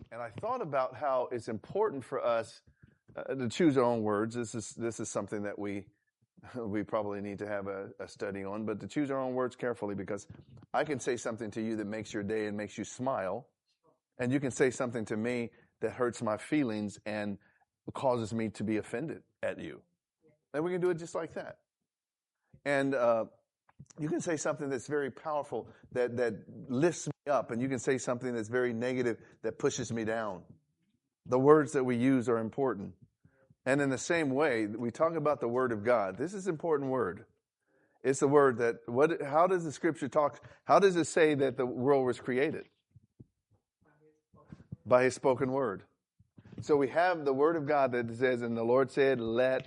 And I thought about how it's important for us to choose our own words. This is something that we probably need to have a study on, but to choose our own words carefully, because I can say something to you that makes your day and makes you smile, and you can say something to me that hurts my feelings and causes me to be offended at you. And we can do it just like that. And you can say something that's very powerful that lifts me up, and you can say something that's very negative that pushes me down. The words that we use are important. And in the same way, we talk about the Word of God. This is an important word. It's the word that, how does the Scripture talk, how does it say that the world was created? By His spoken word. So we have the Word of God that says, and the Lord said, let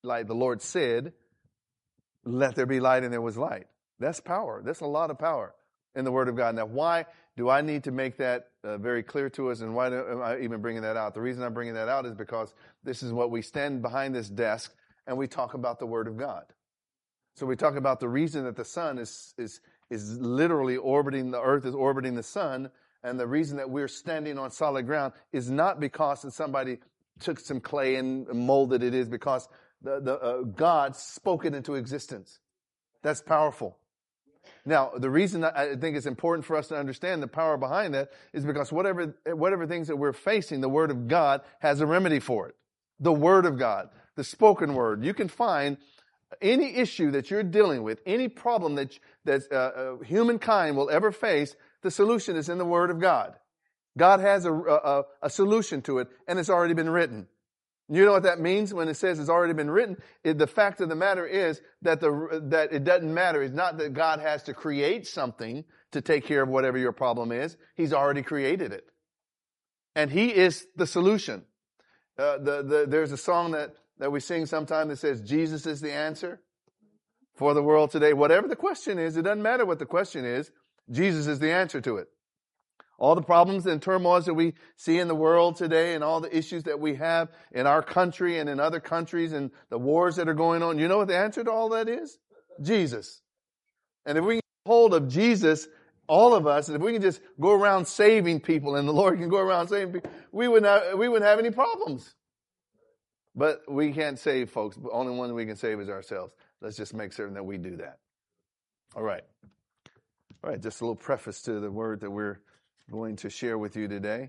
there be light, and there was light. That's power. That's a lot of power in the Word of God. Now, why do I need to make that very clear to us, and why am I even bringing that out? The reason I'm bringing that out is because this is what we stand behind this desk, and we talk about the Word of God. So we talk about the reason that the sun is literally orbiting the earth, is orbiting the sun, and the reason that we're standing on solid ground is not because somebody took some clay and molded it. Is because God spoke it into existence. That's powerful. Now, the reason I think it's important for us to understand the power behind that is because whatever things that we're facing, the Word of God has a remedy for it. The Word of God, the spoken word. You can find any issue that you're dealing with, any problem that humankind will ever face, the solution is in the Word of God. God has a solution to it, and it's already been written. You know what that means when it says it's already been written? The fact of the matter is that it doesn't matter. It's not that God has to create something to take care of whatever your problem is. He's already created it. And He is the solution. There's a song that we sing sometime that says, Jesus is the answer for the world today. Whatever the question is, it doesn't matter what the question is. Jesus is the answer to it. All the problems and turmoils that we see in the world today, and all the issues that we have in our country and in other countries, and the wars that are going on, you know what the answer to all that is? Jesus. And if we can get hold of Jesus, all of us, and if we can just go around saving people, and the Lord can go around saving people, we wouldn't have any problems. But we can't save folks. The only one we can save is ourselves. Let's just make certain that we do that. All right. Just a little preface to the word that we're going to share with you today.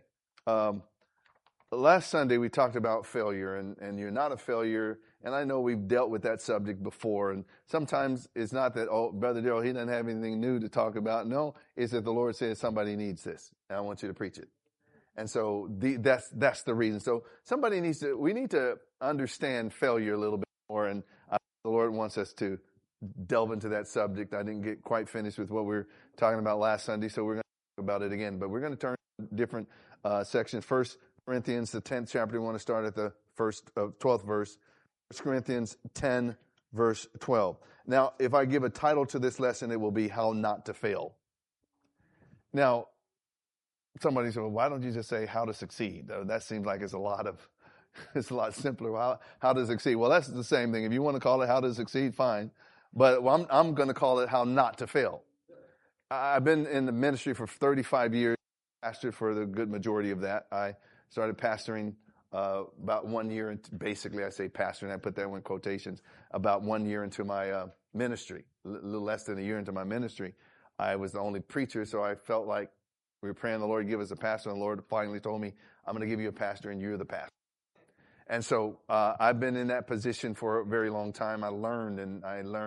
Last Sunday we talked about failure, and you're not a failure, and I know we've dealt with that subject before, and sometimes it's not that, Brother Darrell, he doesn't have anything new to talk about. No, it's that the Lord says somebody needs this, and I want you to preach it. And so that's the reason. So we need to understand failure a little bit more, and the Lord wants us to delve into that subject. I didn't get quite finished with what we were talking about last Sunday, so we're going to talk about it again. But we're going to turn to different sections. 1 Corinthians, the 10th chapter. We want to start at the 12th verse. 1 Corinthians 10, verse 12. Now, if I give a title to this lesson, it will be How Not to Fail. Now, somebody said, well, why don't you just say how to succeed? That seems like it's a lot simpler. How to succeed? Well, that's the same thing. If you want to call it how to succeed, fine. But I'm going to call it how not to fail. I've been in the ministry for 35 years, pastored for the good majority of that. I started pastoring about 1 year, basically I say pastoring, I put that in quotations, about 1 year into my ministry, a little less than a year into my ministry. I was the only preacher, so I felt like we were praying the Lord give us a pastor, and the Lord finally told me, I'm going to give you a pastor, and you're the pastor. And so I've been in that position for a very long time. I've learned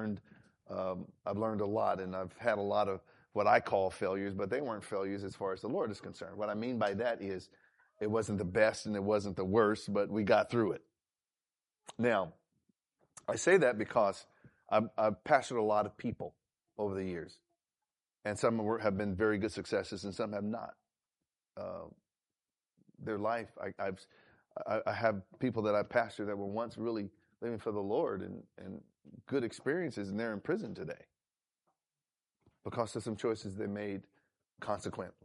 a lot, and I've had a lot of what I call failures, but they weren't failures as far as the Lord is concerned. What I mean by that is it wasn't the best and it wasn't the worst, but we got through it. Now, I say that because I've pastored a lot of people over the years, and some have been very good successes and some have not. Their life, I have people that I pastored that were once really living for the Lord and good experiences, and they're in prison today because of some choices they made consequently.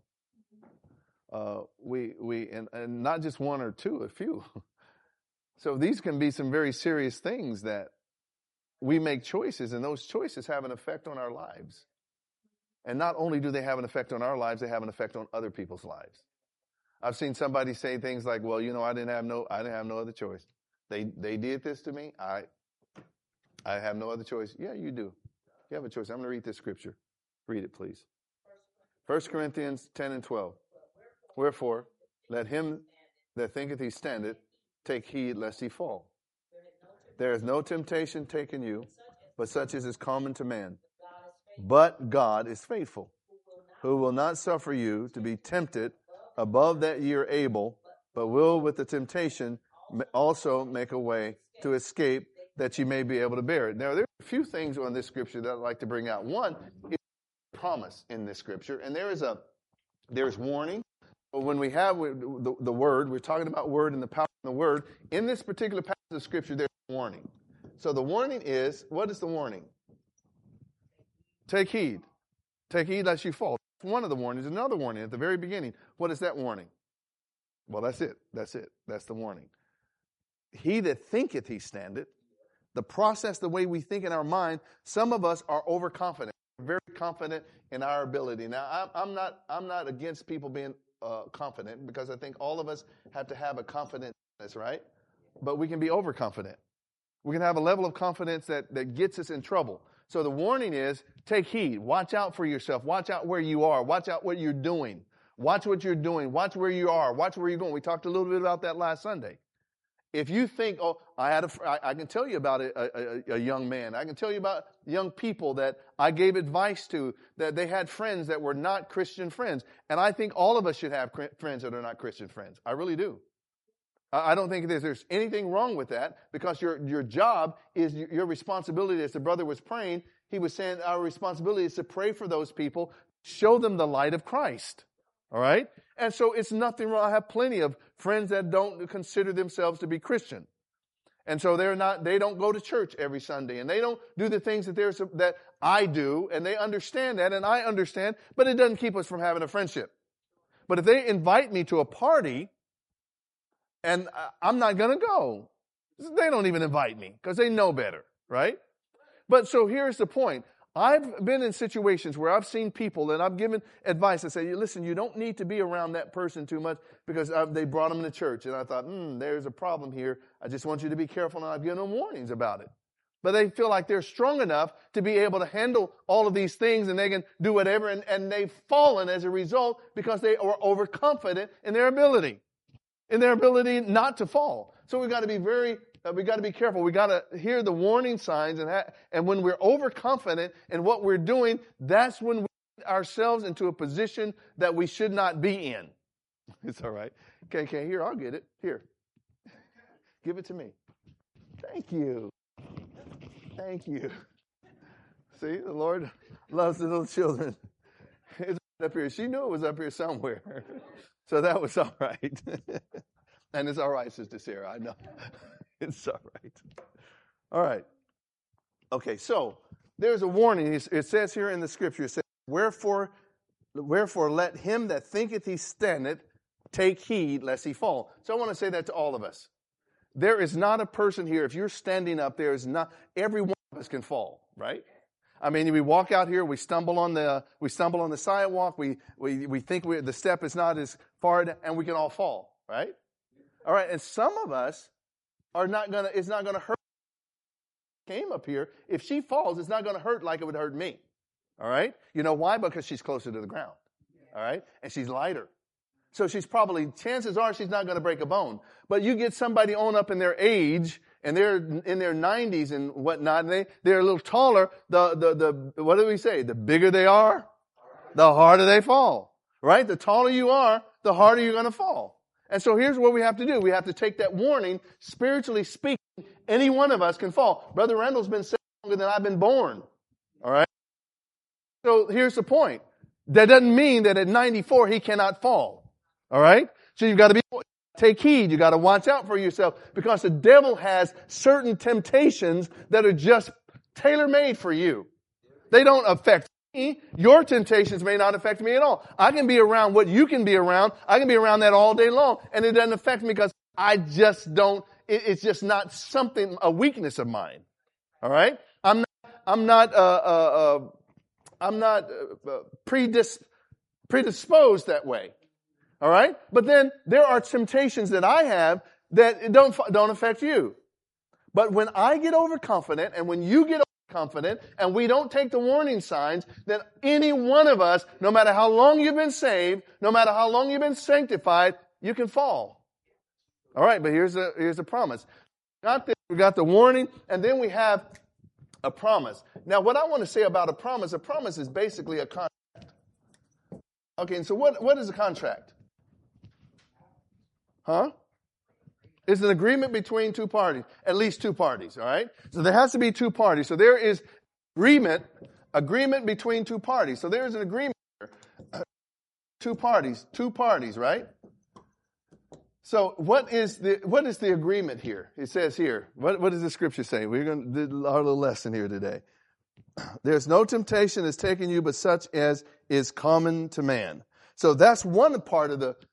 And not just one or two, a few. So these can be some very serious things that we make choices, and those choices have an effect on our lives. And not only do they have an effect on our lives, they have an effect on other people's lives. I've seen somebody say things like, well, I didn't have no other choice. They did this to me. I have no other choice. Yeah, you do. You have a choice. I'm going to read this scripture. Read it, please. 1 Corinthians 10 and 12. Wherefore, let him that thinketh he standeth take heed lest he fall. There is no temptation taken you, but such as is common to man. But God is faithful, who will not suffer you to be tempted above that ye are able, but will with the temptation also make a way to escape, that you may be able to bear it. Now, there are a few things on this scripture that I'd like to bring out. One is promise in this scripture, and there's warning. When we have the word, we're talking about word and the power of the word. In this particular passage of scripture, there's a warning. So the warning is, what is the warning? Take heed. Take heed lest you fall. That's one of the warnings. Another warning at the very beginning. What is that warning? Well, that's it. That's it. That's the warning. He that thinketh he standeth. The process, the way we think in our mind, some of us are overconfident, very confident in our ability. Now, I'm not against people being confident, because I think all of us have to have a confidence, right? But we can be overconfident. We can have a level of confidence that gets us in trouble. So the warning is, take heed. Watch out for yourself. Watch out where you are. Watch out what you're doing. Watch what you're doing. Watch where you are. Watch where you're going. We talked a little bit about that last Sunday. If you think, I can tell you about a young man. I can tell you about young people that I gave advice to, that they had friends that were not Christian friends. And I think all of us should have friends that are not Christian friends. I really do. I don't think there's anything wrong with that, because your job is your responsibility. As the brother was praying, he was saying our responsibility is to pray for those people, show them the light of Christ. All right? And so it's nothing wrong. I have plenty of friends that don't consider themselves to be Christian. And so they don't go to church every Sunday, and they don't do the things that I do, and they understand that, and I understand, but it doesn't keep us from having a friendship. But if they invite me to a party, and I'm not going to go, they don't even invite me, because they know better, right? But so here's the point. I've been in situations where I've seen people and I've given advice. I say, listen, you don't need to be around that person too much, because they brought them to church. And I thought, there's a problem here. I just want you to be careful. And I've given them warnings about it. But they feel like they're strong enough to be able to handle all of these things, and they can do whatever. And they've fallen as a result, because they are overconfident in their ability not to fall. So we've got to be careful. We got to hear the warning signs, and when we're overconfident in what we're doing, that's when we get ourselves into a position that we should not be in. It's all right. Okay, here, I'll get it. Here. Give it to me. Thank you. Thank you. See, the Lord loves the little children. It's up here. She knew it was up here somewhere. So that was all right. And it's all right, Sister Sarah, I know. It's all right. All right. Okay, so there's a warning. It says here in the scripture, it says, Wherefore let him that thinketh he standeth take heed lest he fall. So I want to say that to all of us. There is not a person here, if you're standing up, every one of us can fall, right? I mean, we walk out here, we stumble on the sidewalk, we think the step is not as far, and we can all fall, right? All right, and some of us it's not gonna hurt. Came up here, if she falls, it's not gonna hurt like it would hurt me. All right? You know why? Because she's closer to the ground. All right? And she's lighter. So chances are she's not gonna break a bone. But you get somebody on up in their age, and they're in their 90s and whatnot, and they're a little taller, what do we say? The bigger they are, the harder they fall. Right? The taller you are, the harder you're gonna fall. And so here's what we have to do. We have to take that warning. Spiritually speaking, any one of us can fall. Brother Randall's been saved longer than I've been born. All right? So here's the point. That doesn't mean that at 94 he cannot fall. All right? So you've got to take heed. You've got to watch out for yourself, because the devil has certain temptations that are just tailor-made for you. They don't affect me. Your temptations may not affect me at all. I can be around what you can be around. I can be around that all day long, and it doesn't affect me, because I just don't, it's just not a weakness of mine. All right? I'm not predisposed that way. All right? But then there are temptations that I have that don't affect you. But when I get overconfident and when you get overconfident and we don't take the warning signs, then any one of us, no matter how long you've been saved, no matter how long you've been sanctified, you can fall. All right, but here's the promise. We got the warning, and then we have a promise. Now, what I want to say about a promise is basically a contract. Okay, and so what is a contract? Huh? It's an agreement between two parties, at least two parties, all right? So there has to be two parties. So there is agreement between two parties. So there is an agreement here. Two parties, right? So what is the agreement here? It says here, what does the scripture say? We're going to do our little lesson here today. There's no temptation that's taken you but such as is common to man. So that's one part.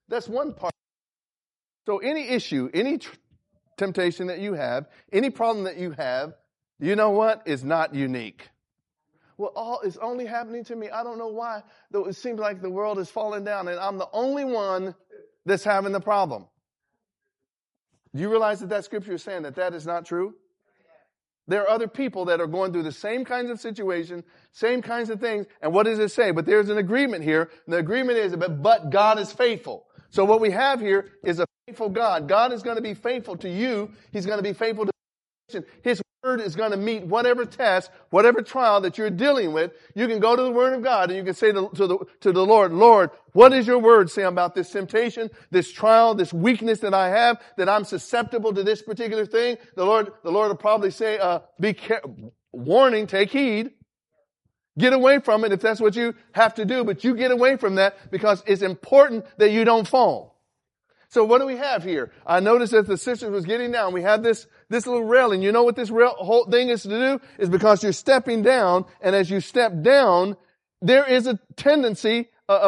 So any issue, any temptation that you have, any problem that you have, you know what, is not unique. Well, it's only happening to me. I don't know why. Though it seems like the world is falling down and I'm the only one that's having the problem. Do you realize that scripture is saying that is not true? There are other people that are going through the same kinds of situations, same kinds of things. And what does it say? But there's an agreement here. And the agreement is, but God is faithful. So what we have here is a faithful God. God is going to be faithful to you. He's going to be faithful to you. His word is going to meet whatever test, whatever trial that you're dealing with. You can go to the word of God and you can say to the Lord, Lord, what does your word say about this temptation, this trial, this weakness that I have, that I'm susceptible to this particular thing? The Lord will probably say, warning, take heed. Get away from it if that's what you have to do, but you get away from that because it's important that you don't fall. So what do we have here? I noticed that the sisters was getting down. We have this little railing. You know what this whole thing is to do? Is because you're stepping down, and as you step down, there is a tendency,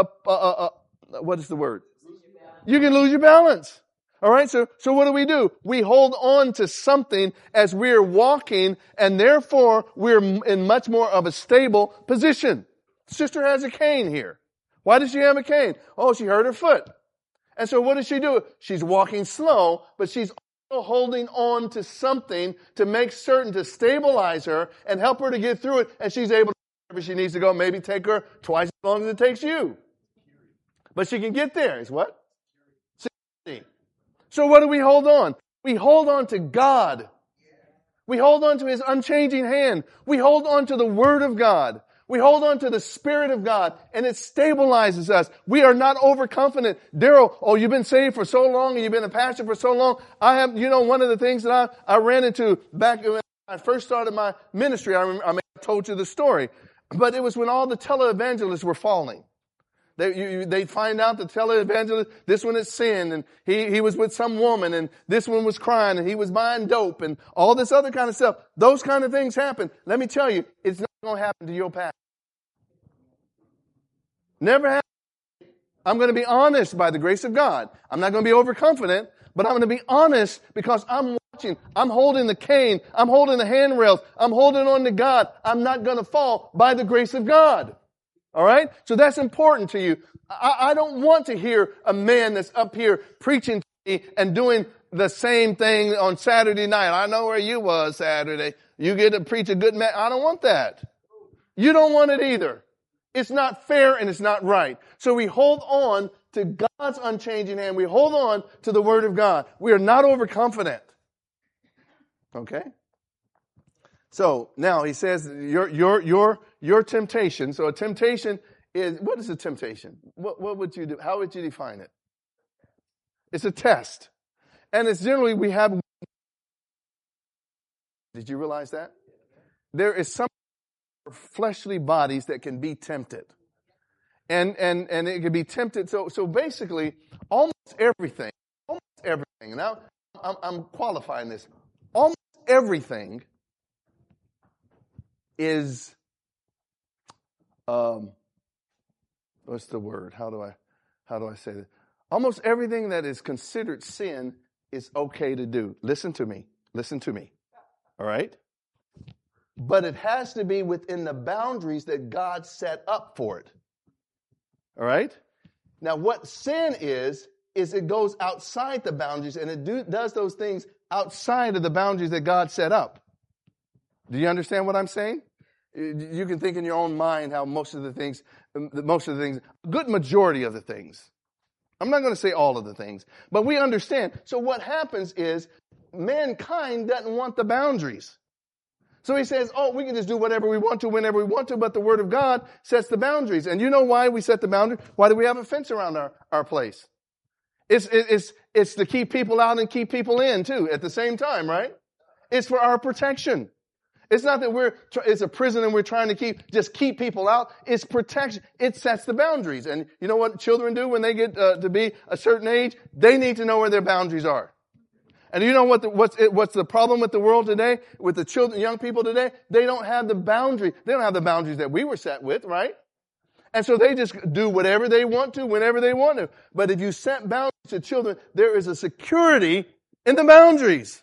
what is the word? You can lose your balance. All right, so what do? We hold on to something as we're walking, and therefore we're in much more of a stable position. Sister has a cane here. Why does she have a cane? Oh, she hurt her foot. And so what does she do? She's walking slow, but she's also holding on to something to make certain to stabilize her and help her to get through it, and she's able to, wherever she needs to go, maybe take her twice as long as it takes you. But she can get there. Is what? Security. So what do we hold on? We hold on to God. We hold on to His unchanging hand. We hold on to the Word of God. We hold on to the Spirit of God, and it stabilizes us. We are not overconfident. Daryl, you've been saved for so long, and you've been a pastor for so long. One of the things that I ran into back when I first started my ministry, I may have told you the story, but it was when all the televangelists were falling. They find out the televangelist, this one had sinned, and he was with some woman, and this one was crying, and he was buying dope, and all this other kind of stuff. Those kind of things happen. Let me tell you, it's not going to happen to your pastor. Never happen. I'm going to be honest by the grace of God. I'm not going to be overconfident, but I'm going to be honest because I'm watching. I'm holding the cane. I'm holding the handrails. I'm holding on to God. I'm not going to fall by the grace of God. All right? So that's important to you. I don't want to hear a man that's up here preaching to me and doing the same thing on Saturday night. I know where you was Saturday. You get to preach a good man. I don't want that. You don't want it either. It's not fair and it's not right. So we hold on to God's unchanging hand. We hold on to the Word of God. We are not overconfident. Okay? So now he says your temptation. So a temptation is, what is a temptation? What would you do? How would you define it? It's a test. And it's generally we have. Did you realize that? There is some fleshly bodies that can be tempted. And it can be tempted. So basically almost everything. Now I'm qualifying this. Almost everything is what's the word? How do I say that? Almost everything that is considered sin is okay to do. Listen to me. All right? But it has to be within the boundaries that God set up for it. All right? Now, what sin is it goes outside the boundaries, and it does those things outside of the boundaries that God set up. Do you understand what I'm saying? You can think in your own mind how most of the things, a good majority of the things, I'm not going to say all of the things, but we understand. So what happens is mankind doesn't want the boundaries. So he says, oh, we can just do whatever we want to, whenever we want to, but the Word of God sets the boundaries. And you know why we set the boundary? Why do we have a fence around our place? It's to keep people out and keep people in too at the same time, right? It's for our protection. It's not that it's a prison and we're trying to keep people out. It's protection. It sets the boundaries. And you know what children do when they get to be a certain age? They need to know where their boundaries are. And you know what's the problem with the world today? With the children, young people today? They don't have the boundary. They don't have the boundaries that we were set with, right? And so they just do whatever they want to, whenever they want to. But if you set boundaries to children, there is a security in the boundaries.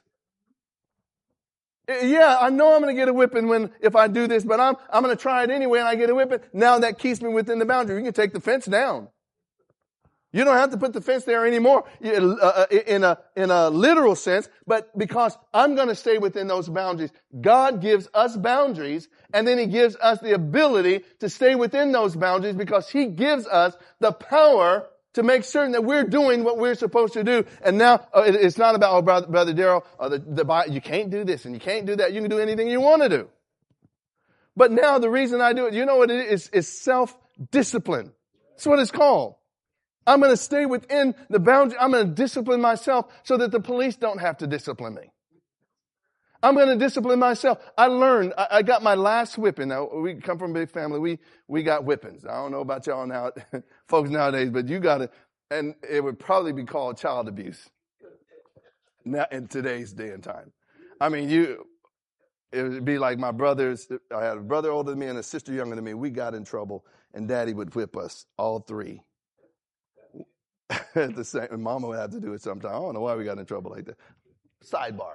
Yeah, I know I'm going to get a whipping if I do this, but I'm going to try it anyway and I get a whipping. Now that keeps me within the boundary. You can take the fence down. You don't have to put the fence there anymore in a literal sense, but because I'm going to stay within those boundaries. God gives us boundaries, and then He gives us the ability to stay within those boundaries because He gives us the power to make certain that we're doing what we're supposed to do. And now it's not about, Brother Darrell, you can't do this and you can't do that. You can do anything you want to do. But now the reason I do it, you know what it is? It's self-discipline. That's what it's called. I'm going to stay within the boundary. I'm going to discipline myself so that the police don't have to discipline me. I'm going to discipline myself. I learned, I got my last whipping. Now, we come from a big family. We got whippings. I don't know about y'all now, folks nowadays, but you got it. And it would probably be called child abuse now in today's day and time. I mean, it would be like my brothers. I had a brother older than me and a sister younger than me. We got in trouble, and Daddy would whip us, all three. At the same, and Mama would have to do it sometime. I don't know why we got in trouble like that. Sidebar.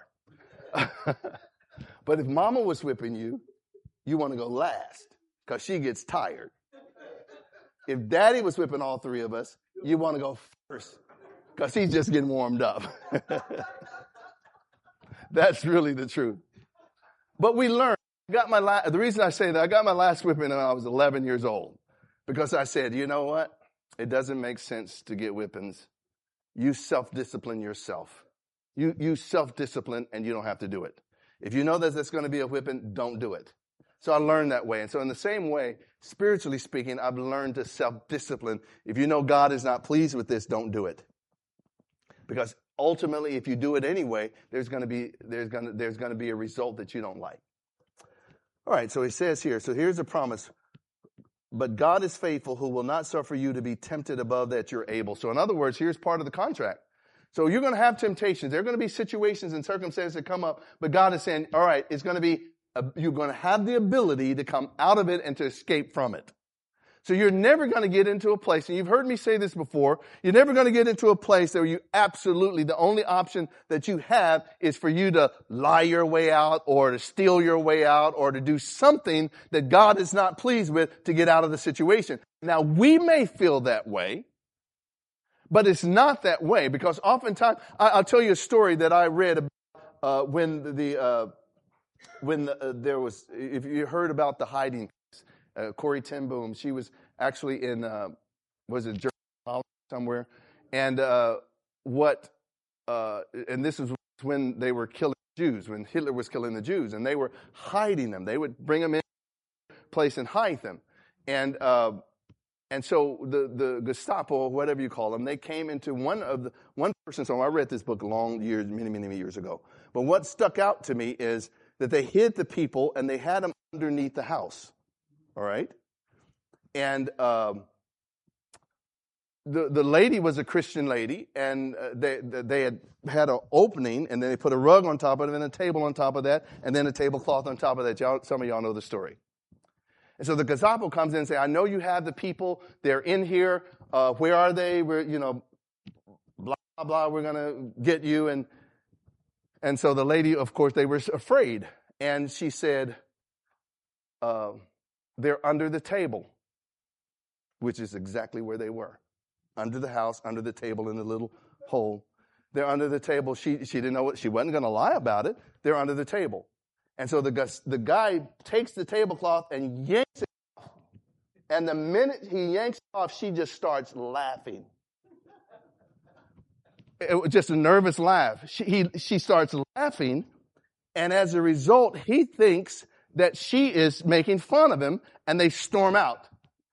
But if Mama was whipping you, you want to go last because she gets tired. If Daddy was whipping all three of us, you want to go first because he's just getting warmed up. That's really the truth. But we learned. The reason I say that, I got my last whipping when I was 11 years old because I said, you know what? It doesn't make sense to get whippings. You self-discipline yourself. You self-discipline and you don't have to do it. If you know that that's going to be a whipping, don't do it. So I learned that way. And so in the same way, spiritually speaking, I've learned to self-discipline. If you know God is not pleased with this, don't do it. Because ultimately, if you do it anyway, there's going to be a result that you don't like. All right, so He says here, so here's a promise. But God is faithful, who will not suffer you to be tempted above that you're able. So in other words, here's part of the contract. So you're going to have temptations. There are going to be situations and circumstances that come up, but God is saying, all right, it's going to be, you're going to have the ability to come out of it and to escape from it. So you're never going to get into a place, and you've heard me say this before, you're never going to get into a place where you absolutely, the only option that you have is for you to lie your way out or to steal your way out or to do something that God is not pleased with to get out of the situation. Now, we may feel that way, but it's not that way because oftentimes, I'll tell you a story that I read about when there was, if you heard about the hiding Corrie ten Boom. She was actually in, was it Germany somewhere? And and this is when they were killing Jews, when Hitler was killing the Jews, and they were hiding them. They would bring them in a place and hide them. And so the Gestapo, whatever you call them, they came into one person's home. I read this book many years ago. But what stuck out to me is that they hid the people and they had them underneath the house. All right, and the lady was a Christian lady, and they had an opening, and then they put a rug on top of it, and a table on top of that, and then a tablecloth on top of that. Some of y'all know the story. And so the Gestapo comes in and say, "I know you have the people. They're in here. Where are they? We're blah blah blah. We're gonna get you." And so the lady, of course, they were afraid, and she said, they're under the table, which is exactly where they were. under the house, under the table in the little hole. They're under the table. She didn't know what, she wasn't going to lie about it. They're under the table. And so the guy takes the tablecloth and yanks it off. And the minute he yanks it off, she just starts laughing. It was just a nervous laugh. She starts laughing. And as a result, he thinks that she is making fun of him, and they storm out.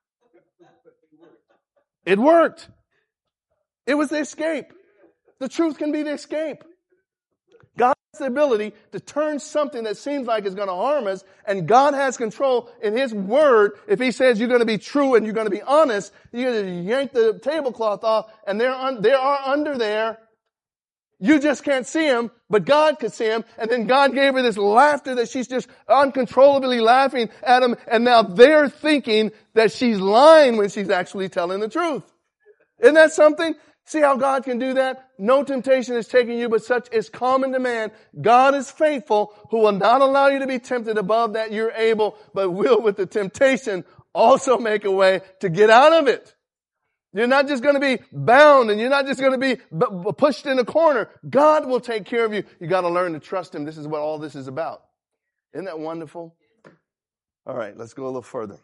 It worked. It was the escape. The truth can be the escape. God has the ability to turn something that seems like it's going to harm us, and God has control in His Word. If He says you're going to be true and you're going to be honest, you're going to yank the tablecloth off, and they are under there. You just can't see them, but God could see them. And then God gave her this laughter that she's just uncontrollably laughing at them. And now they're thinking that she's lying when she's actually telling the truth. Isn't that something? See how God can do that? No temptation is taking you, but such is common to man. God is faithful, who will not allow you to be tempted above that you're able, but will with the temptation also make a way to get out of it. You're not just going to be bound, and you're not just going to be pushed in a corner. God will take care of you. You got to learn to trust Him. This is what all this is about. Isn't that wonderful? All right, let's go a little further.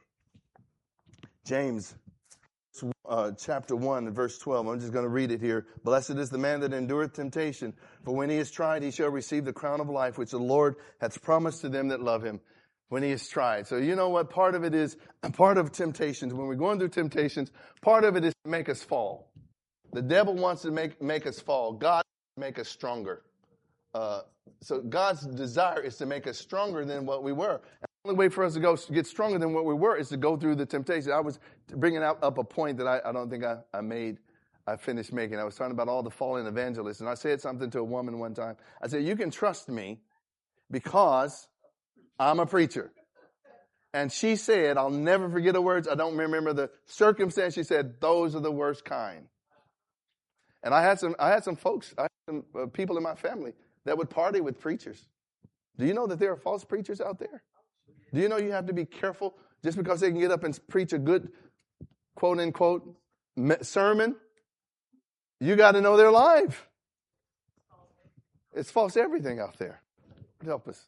James chapter 1 and verse 12. I'm just going to read it here. Blessed is the man that endureth temptation, for when he is tried, he shall receive the crown of life, which the Lord hath promised to them that love Him. When he is tried. So you know what part of it is? Part of temptations, when we're going through temptations, part of it is to make us fall. The devil wants to make us fall. God wants to make us stronger. So God's desire is to make us stronger than what we were. And the only way for us to get stronger than what we were is to go through the temptation. I was bringing up a point that I don't think I finished making. I was talking about all the fallen evangelists. And I said something to a woman one time. I said, you can trust me because I'm a preacher. And she said, I'll never forget her words. I don't remember the circumstance. She said, those are the worst kind. And I had some folks, I had some people in my family that would party with preachers. Do you know that there are false preachers out there? Do you know you have to be careful just because they can get up and preach a good, quote unquote, sermon? You got to know they're live. It's false everything out there. Help us.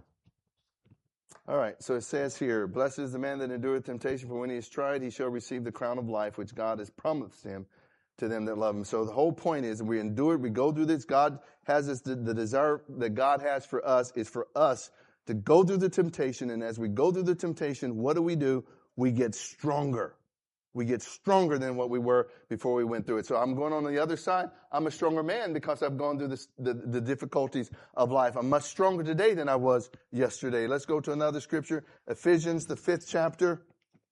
All right, so it says here, blessed is the man that endureth temptation, for when he is tried, he shall receive the crown of life, which God has promised him to them that love Him. So the whole point is, we endure, we go through this. God has this, the desire that God has for us is for us to go through the temptation. And as we go through the temptation, what do? We get stronger. We get stronger than what we were before we went through it. So I'm going on the other side. I'm a stronger man because I've gone through the difficulties of life. I'm much stronger today than I was yesterday. Let's go to another scripture. Ephesians, the 5th chapter.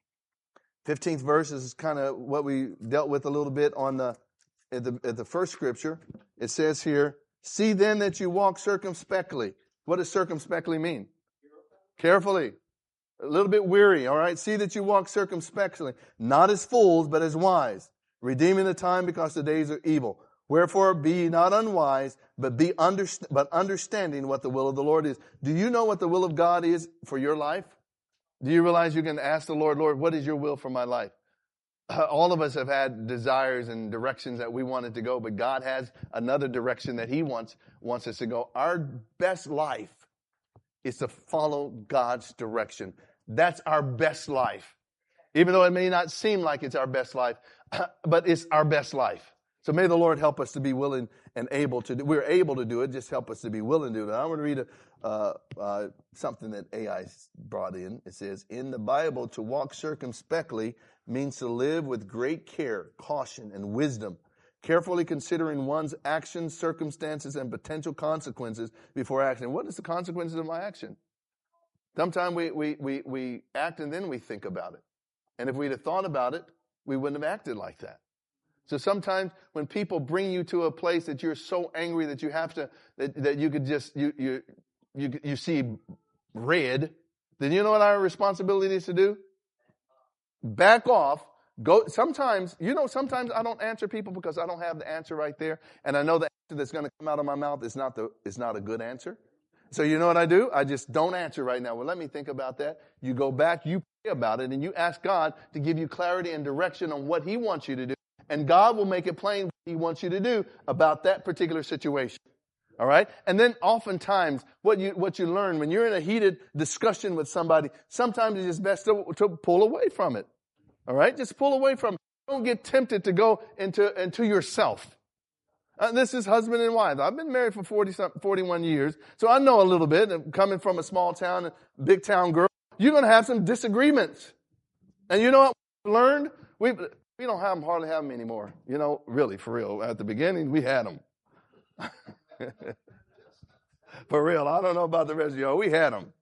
15th verse is kind of what we dealt with a little bit on at the first scripture. It says here, see then that you walk circumspectly. What does circumspectly mean? Carefully. A little bit weary, all right? See that you walk circumspectly, not as fools, but as wise, redeeming the time because the days are evil. Wherefore be ye not unwise, but understanding what the will of the Lord is. Do you know what the will of God is for your life? Do you realize you can ask the Lord, Lord, what is your will for my life? All of us have had desires and directions that we wanted to go, but God has another direction that He wants us to go. Our best life is to follow God's direction. That's our best life. Even though it may not seem like it's our best life, but it's our best life. So may the Lord help us to be willing and able to do. We're able to do it. Just help us to be willing to do it. I want to read something that AI brought in. It says, in the Bible, to walk circumspectly means to live with great care, caution, and wisdom, carefully considering one's actions, circumstances, and potential consequences before acting. What is the consequences of my action? Sometimes we act and then we think about it. And if we'd have thought about it, we wouldn't have acted like that. So sometimes when people bring you to a place that you're so angry that you have to, that you could just, you see red, then you know what our responsibility is to do? Back off. Go. Sometimes I don't answer people because I don't have the answer right there. And I know the answer that's going to come out of my mouth is not a good answer. So you know what I do? I just don't answer right now. Well, let me think about that. You go back, you pray about it, and you ask God to give you clarity and direction on what He wants you to do. And God will make it plain what he wants you to do about that particular situation. All right? And then oftentimes what you learn when you're in a heated discussion with somebody, sometimes it's just best to pull away from it. All right? Just pull away from it. Don't get tempted to go into yourself. This is husband and wife. I've been married for 41 years, so I know a little bit. Coming from a small town, big town girl, you're going to have some disagreements. And you know what we learned? We don't hardly have them anymore. You know, really, for real. At the beginning, we had them. For real. I don't know about the rest of y'all. We had them.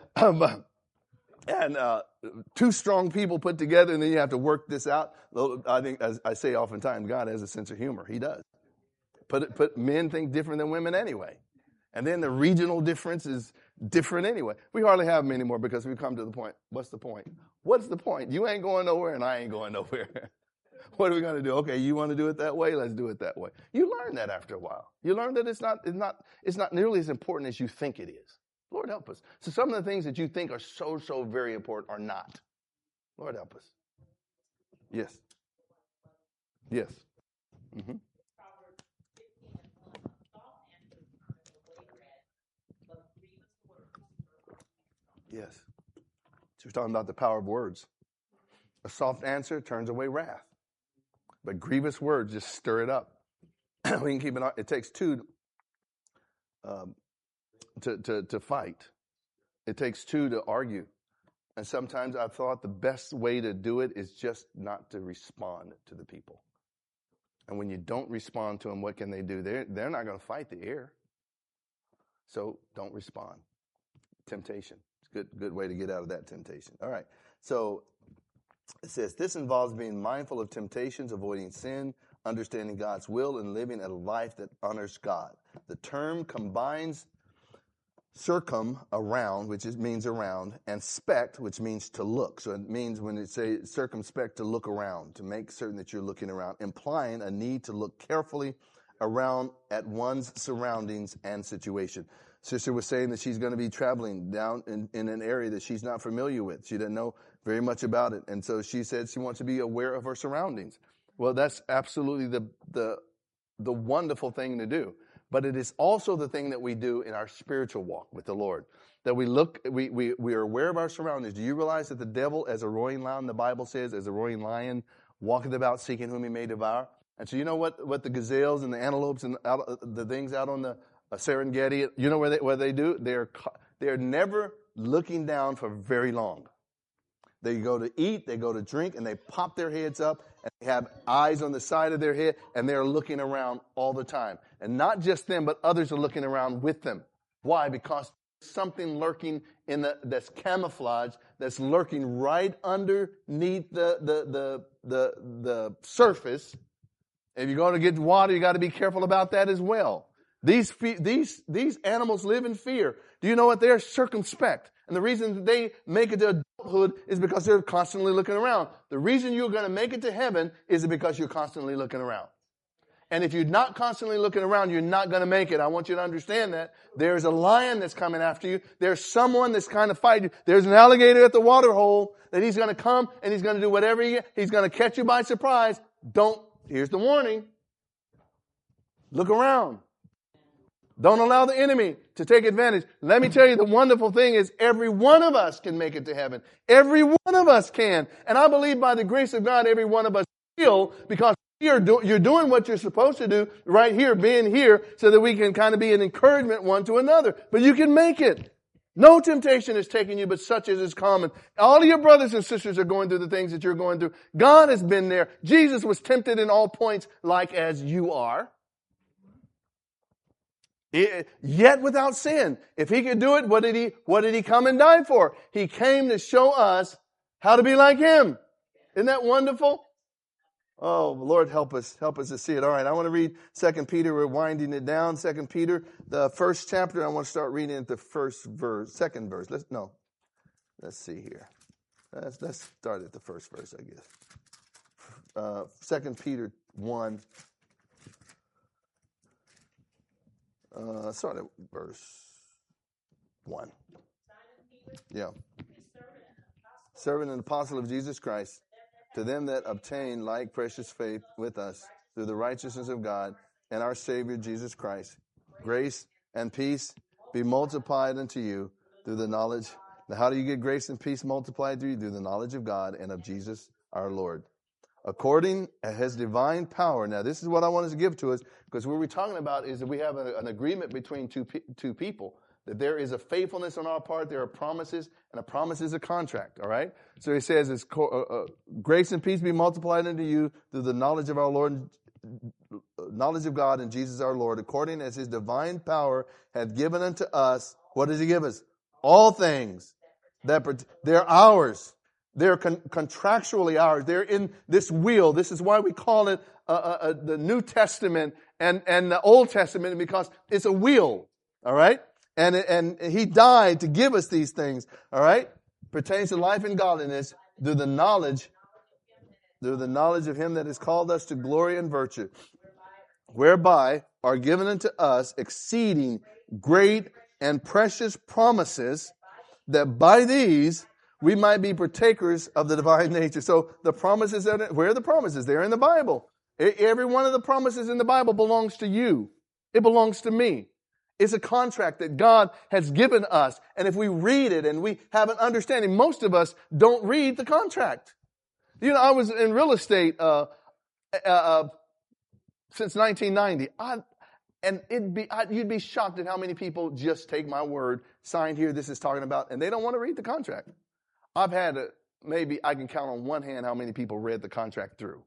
And two strong people put together, and then you have to work this out. I think, as I say oftentimes, God has a sense of humor. He does. But men think different than women anyway. And then the regional difference is different anyway. We hardly have them anymore because we've come to the point. What's the point? What's the point? You ain't going nowhere and I ain't going nowhere. What are we going to do? Okay, you want to do it that way? Let's do it that way. You learn that after a while. You learn that it's not nearly as important as you think it is. Lord help us. So some of the things that you think are so very important are not. Lord help us. Yes. Yes. Mm-hmm. Yes. So we're talking about the power of words. A soft answer turns away wrath. But grievous words just stir it up. We can keep it on. It takes two to fight. It takes two to argue. And sometimes I've thought the best way to do it is just not to respond to the people. And when you don't respond to them, what can they do? They're not going to fight the air. So don't respond. Temptation. It's a good way to get out of that temptation. All right. So it says, this involves being mindful of temptations, avoiding sin, understanding God's will, and living a life that honors God. The term combines circum, around, which means around, and spect, which means to look. So it means when it says circumspect, to look around, to make certain that you're looking around, implying a need to look carefully around at one's surroundings and situation. Sister was saying that she's going to be traveling down in an area that she's not familiar with. She didn't know very much about it. And so she said she wants to be aware of her surroundings. Well, that's absolutely the wonderful thing to do. But it is also the thing that we do in our spiritual walk with the Lord. That we are aware of our surroundings. Do you realize that the devil, as a roaring lion, the Bible says, as a roaring lion, walketh about seeking whom he may devour? And so you know what the gazelles and the antelopes and the things out on the Serengeti, you know what they do? They're never looking down for very long. They go to eat, they go to drink, and they pop their heads up, and they have eyes on the side of their head, and they're looking around all the time. And not just them, but others are looking around with them. Why? Because there's something lurking that's camouflaged, that's lurking right underneath the surface. If you're going to get water, you got to be careful about that as well. These animals live in fear. Do you know what? They're circumspect. And the reason that they make it to adulthood is because they're constantly looking around. The reason you're going to make it to heaven is because you're constantly looking around. And if you're not constantly looking around, you're not going to make it. I want you to understand that. There's a lion that's coming after you. There's someone that's kind of fighting you. There's an alligator at the water hole that he's going to come and he's going to do whatever he's going to catch you by surprise. Here's the warning. Look around. Don't allow the enemy to take advantage. Let me tell you, the wonderful thing is every one of us can make it to heaven. Every one of us can. And I believe by the grace of God, every one of us will, because you're doing what you're supposed to do right here, being here, so that we can kind of be an encouragement one to another. But you can make it. No temptation is taking you, but such as is common. All of your brothers and sisters are going through the things that you're going through. God has been there. Jesus was tempted in all points like as you are. Yet without sin. If he could do it, what did he come and die for? He came to show us how to be like him. Isn't that wonderful? Oh, Lord, help us to see it. All right, I want to read 2 Peter. We're winding it down. 2 Peter, the first chapter. I want to start reading at the second verse. Let's see here. Let's start at the first verse, I guess. 2 Peter 1. Start at verse 1. Yeah. Servant and apostle of Jesus Christ, to them that obtain like precious faith with us through the righteousness of God and our Savior Jesus Christ. Grace and peace be multiplied unto you through the knowledge. Now, how do you get grace and peace multiplied to you? Through the knowledge of God and of Jesus our Lord. According to his divine power. Now, this is what I want us to give to us, because what we're talking about is that we have an agreement between two people, that there is a faithfulness on our part, there are promises, and a promise is a contract, all right? So he says, it's grace and peace be multiplied unto you through the knowledge of our Lord, knowledge of God and Jesus our Lord, according as his divine power hath given unto us. What does he give us? All things. They're ours. They're contractually ours. They're in this will. This is why we call it the New Testament and the Old Testament, because it's a will, all right? And he died to give us these things, all right? Pertains to life and godliness through the knowledge of him that has called us to glory and virtue, whereby are given unto us exceeding great and precious promises, that by these we might be partakers of the divine nature. So the promises, where are the promises? They're in the Bible. Every one of the promises in the Bible belongs to you. It belongs to me. It's a contract that God has given us. And if we read it and we have an understanding, most of us don't read the contract. You know, I was in real estate since 1990. You'd be shocked at how many people just take my word, sign here, this is talking about, and they don't want to read the contract. I've had maybe I can count on one hand how many people read the contract through.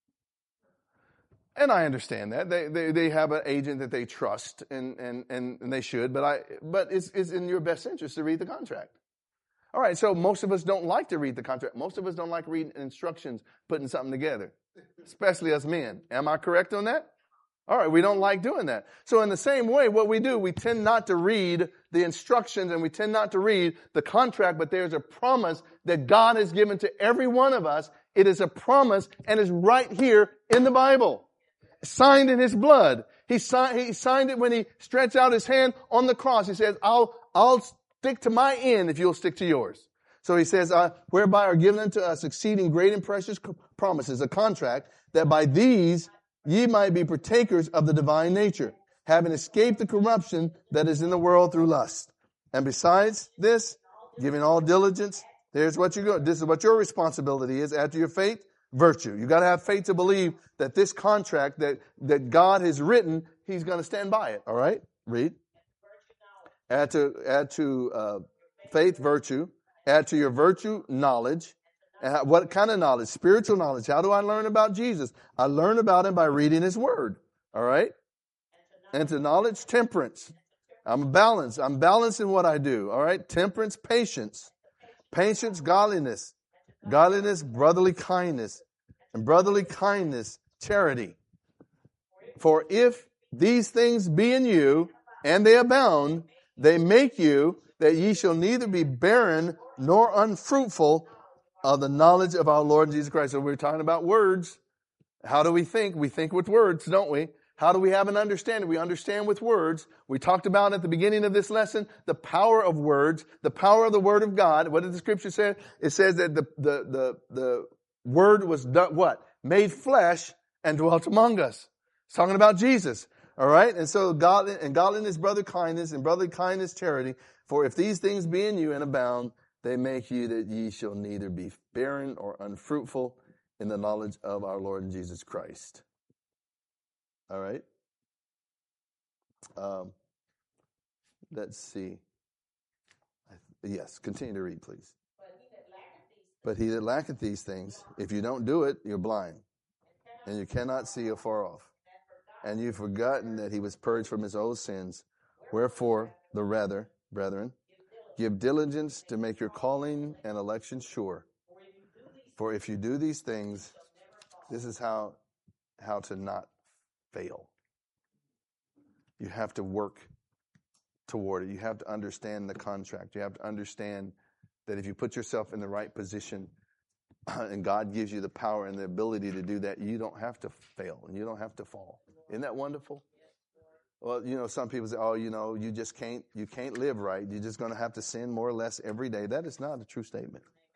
And I understand that. They have an agent that they trust and they should, but it's in your best interest to read the contract. All right, so most of us don't like to read the contract. Most of us don't like reading instructions, putting something together, especially us men. Am I correct on that? All right, we don't like doing that. So in the same way, what we do, we tend not to read the instructions and we tend not to read the contract, but there's a promise that God has given to every one of us. It is a promise and is right here in the Bible. Signed in his blood. He signed it when he stretched out his hand on the cross. He says, I'll stick to my end if you'll stick to yours. So he says, whereby are given unto us exceeding great and precious promises, a contract, that by these ye might be partakers of the divine nature, having escaped the corruption that is in the world through lust. And besides this, giving all diligence, here's what you go. This is what your responsibility is. After your faith, virtue. You got to have faith to believe that this contract that God has written, he's going to stand by it. All right? Read. Add to faith, virtue. Add to your virtue, knowledge. What kind of knowledge? Spiritual knowledge. How do I learn about Jesus? I learn about him by reading his word. All right? And to knowledge, temperance. I'm balanced. I'm balanced in what I do. All right? Temperance, patience. Patience, godliness. Godliness, brotherly kindness. And brotherly kindness, charity. For if these things be in you, and they abound, they make you that ye shall neither be barren nor unfruitful of the knowledge of our Lord Jesus Christ. So we're talking about words. How do we think? We think with words, don't we? How do we have an understanding? We understand with words. We talked about at the beginning of this lesson the power of words, the power of the Word of God. What did the Scripture say? It says that the Word was done, what? Made flesh and dwelt among us. It's talking about Jesus. All right? And so godliness, brotherly kindness, charity. For if these things be in you and abound, they make you that ye shall neither be barren or unfruitful in the knowledge of our Lord Jesus Christ. All right? Let's see. Yes, continue to read, please. But he that lacketh these things, if you don't do it, you're blind, and you cannot see afar off. And you've forgotten that he was purged from his old sins. Wherefore, the rather, brethren, give diligence to make your calling and election sure. For if you do these things, this is how to not fail. You have to work toward it. You have to understand the contract. You have to understand that if you put yourself in the right position and God gives you the power and the ability to do that, you don't have to fail and you don't have to fall. Isn't that wonderful? Well, some people say, you can't live right. You're just going to have to sin more or less every day. That is not a true statement.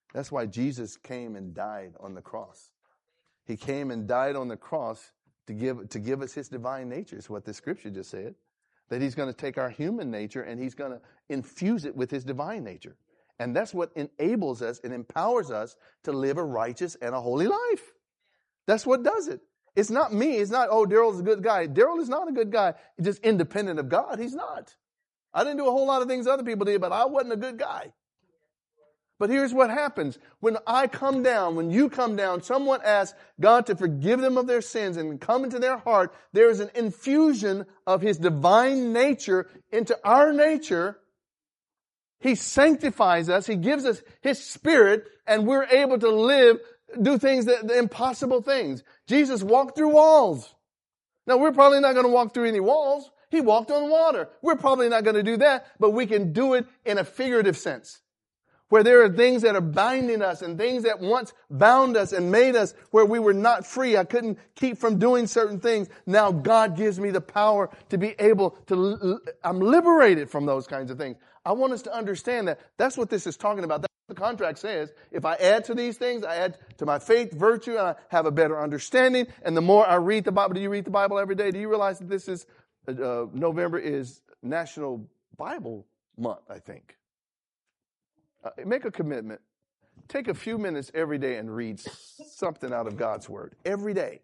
That's why Jesus came and died on the cross. He came and died on the cross to give us his divine nature, is what the scripture just said. That he's going to take our human nature and he's going to infuse it with his divine nature. And that's what enables us and empowers us to live a righteous and a holy life. That's what does it. It's not me. It's not, oh, Daryl's a good guy. Daryl is not a good guy. He's just independent of God. He's not. I didn't do a whole lot of things other people did, but I wasn't a good guy. But here's what happens. When I come down, when you come down, someone asks God to forgive them of their sins and come into their heart, there is an infusion of his divine nature into our nature. He sanctifies us. He gives us his spirit, and we're able to do things, the impossible things. Jesus walked through walls. Now, we're probably not going to walk through any walls. He walked on water. We're probably not going to do that, but we can do it in a figurative sense, where there are things that are binding us and things that once bound us and made us where we were not free. I couldn't keep from doing certain things. Now God gives me the power to be able to, I'm liberated from those kinds of things. I want us to understand that. That's what this is talking about. That's what the contract says. If I add to these things, I add to my faith, virtue, and I have a better understanding. And the more I read the Bible, do you read the Bible every day? Do you realize that this is, November is National Bible Month, I think. Make a commitment. Take a few minutes every day and read something out of God's Word. Every day.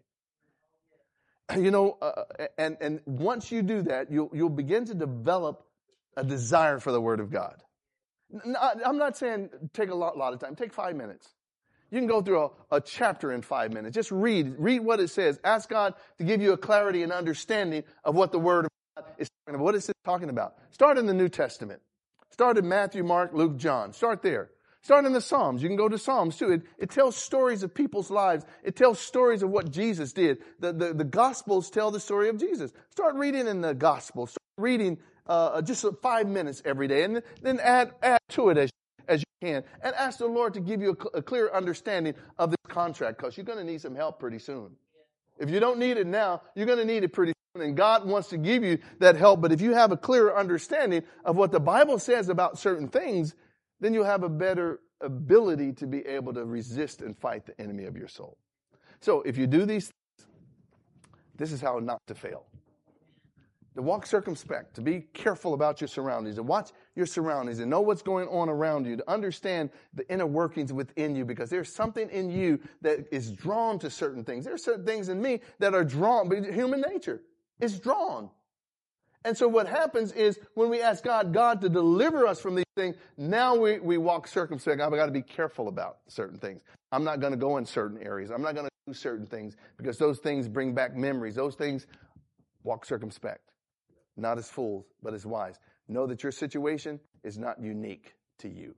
You know, and once you do that, you'll begin to develop a desire for the Word of God. I'm not saying take a lot of time. Take 5 minutes. You can go through a chapter in 5 minutes. Just read what it says. Ask God to give you a clarity and understanding of what the Word of God is talking about. What is it talking about? Start in the New Testament. Start in Matthew, Mark, Luke, John. Start there. Start in the Psalms. You can go to Psalms too. It tells stories of people's lives. It tells stories of what Jesus did. The Gospels tell the story of Jesus. Start reading in the Gospels. Start reading just 5 minutes every day, and then add to it as you can, and ask the Lord to give you a clear understanding of this contract, because you're going to need some help pretty soon. If you don't need it now, you're going to need it pretty soon, and God wants to give you that help. But if you have a clearer understanding of what the Bible says about certain things, then you'll have a better ability to be able to resist and fight the enemy of your soul. So if you do these things, this is how not to fail. To walk circumspect, to be careful about your surroundings, to watch your surroundings and know what's going on around you, to understand the inner workings within you, because there's something in you that is drawn to certain things. There are certain things in me that are drawn, but human nature is drawn. And so what happens is when we ask God to deliver us from these things, now we walk circumspect. I've got to be careful about certain things. I'm not going to go in certain areas. I'm not going to do certain things because those things bring back memories. Those things, walk circumspect. Not as fools, but as wise. Know that your situation is not unique to you.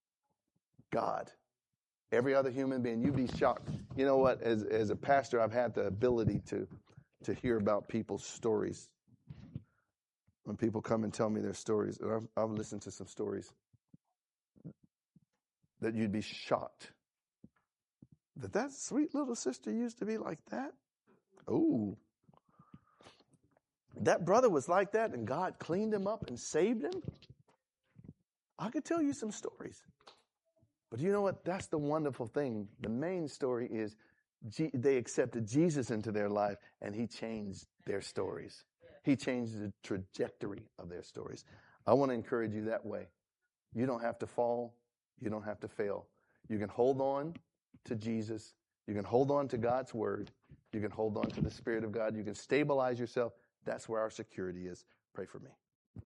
God. Every other human being, you'd be shocked. You know what? As a pastor, I've had the ability to hear about people's stories. When people come and tell me their stories, and I've listened to some stories that you'd be shocked that sweet little sister used to be like that. Oh. That brother was like that and God cleaned him up and saved him. I could tell you some stories. But you know what? That's the wonderful thing. The main story is they accepted Jesus into their life and he changed their stories. He changed the trajectory of their stories. I want to encourage you that way. You don't have to fall. You don't have to fail. You can hold on to Jesus. You can hold on to God's word. You can hold on to the Spirit of God. You can stabilize yourself. That's where our security is. Pray for me.